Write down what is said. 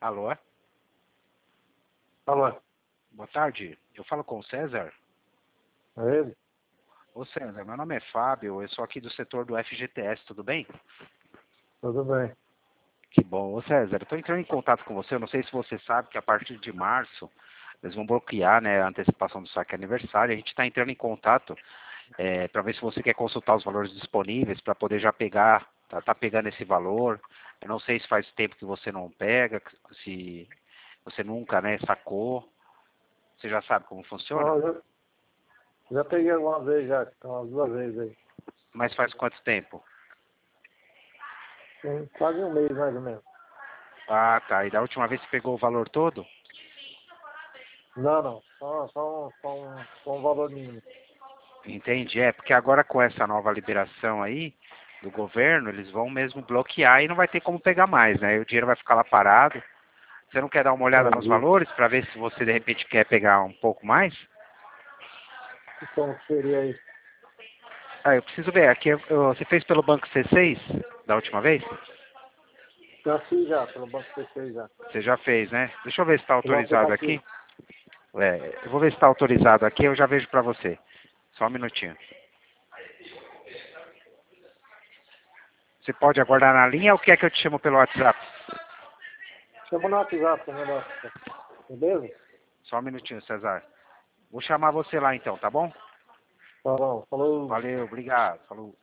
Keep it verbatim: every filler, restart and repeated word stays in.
Alô? Alô, Boa tarde. Eu falo com o César. é ele? Ô César, meu nome é Fábio, eu sou aqui do setor do F G T S, tudo bem? Tudo bem. Que bom. Ô César, eu estou entrando em contato com você, eu não sei se você sabe que a partir de março eles vão bloquear, né, a antecipação do saque aniversário. A gente está entrando em contato é, para ver se você quer consultar os valores disponíveis para poder já pegar, tá, tá pegando esse valor. Eu não sei se faz tempo que você não pega, se você nunca, né, sacou. Você já sabe como funciona? Não, eu já, já peguei uma vez já, umas duas vezes aí. Mas faz quanto tempo? Tem quase um mês mais ou menos. Ah, tá. E da última vez você pegou o valor todo? Não, não. Só, só, um, só, um, só um valor mínimo. Entendi. É, porque agora com essa nova liberação aí do governo, eles vão mesmo bloquear e não vai ter como pegar mais, né? E o dinheiro vai ficar lá parado. Você não quer dar uma olhada nos Entendi. valores para ver se você de repente quer pegar um pouco mais? E como que seria isso? Ah, eu preciso ver. Aqui eu- eu- você fez pelo Banco C seis da última vez? Já fiz já, pelo Banco P C já. Você já fez, né? Deixa eu ver se está Pelo autorizado aqui. aplicativo. É, eu vou ver se está autorizado aqui, eu já vejo para você. Só um minutinho. Você pode aguardar na linha ou quer que eu te chamo pelo WhatsApp? Chama no WhatsApp, é melhor. Beleza? Só um minutinho, Cesar. Vou chamar você lá então, tá bom? Tá bom. Falou. Valeu, obrigado. Falou.